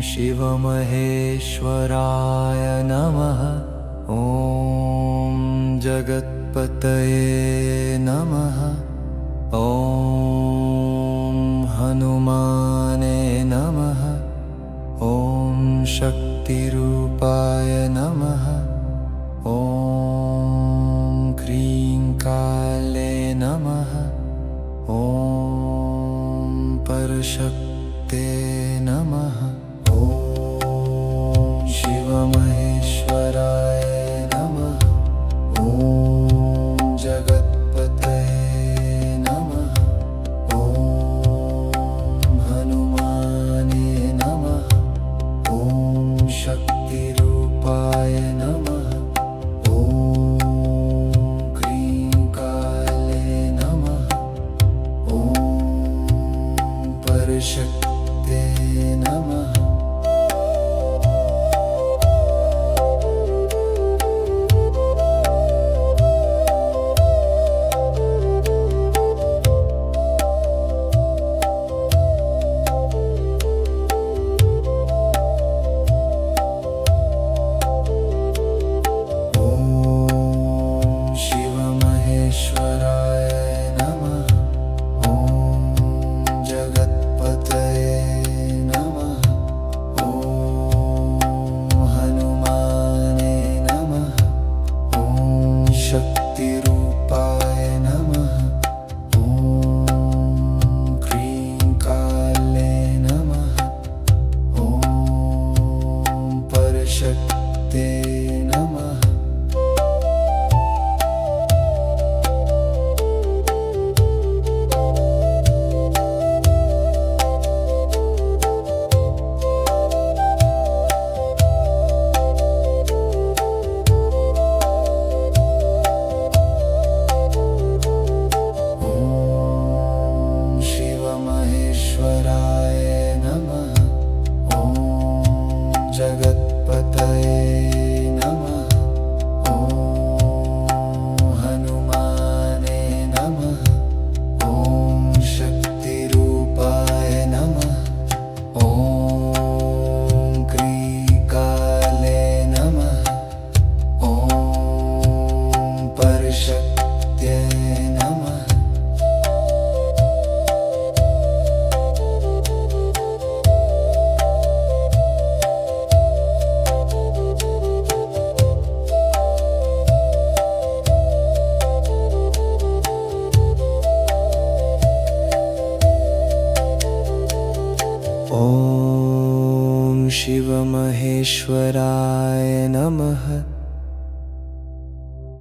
शिवमहेश्वराय नमः। ॐ जगत्पतये नमः। ॐ हनुमाने नमः। ॐ शक्तिरूपाय नमः। ॐ क्रीं काले नमः। ॐ परशक्ते नमः। ॐ शिवमहेश्वराय नमः। ॐ जगत्पतये नमः। ॐ हनुमाने नमः। ॐ शक्तिरूपाय नमः। ॐ क्रीं काले नमः। ॐ परशक्ते नमः। शक्तिरूपाय नमः। ॐ क्रीं काले नमः। ॐ परशक्ते नमः। शिवमहेश्वराय नमः। ॐ जगत्पतये नमः। ॐ हनुमाने नमः। ॐ शक्तिरूपाय नमः। ॐ क्रीं काले नमः। ॐ परशक्ते नमः। ॐ शिवमहेश्वराय नमः।